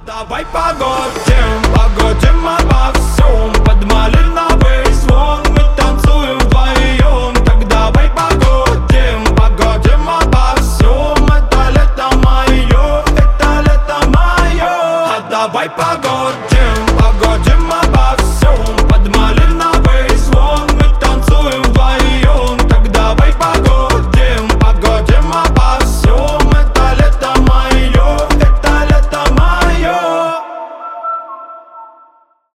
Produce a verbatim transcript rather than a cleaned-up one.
Давай погодим, погодим обо всем. Под малиновый звон мы танцуем вдвоем. Так давай погодим, погодим обо всем. Это лето мое, это лето мое. А давай погодим, погодим обо всем. Под малиновый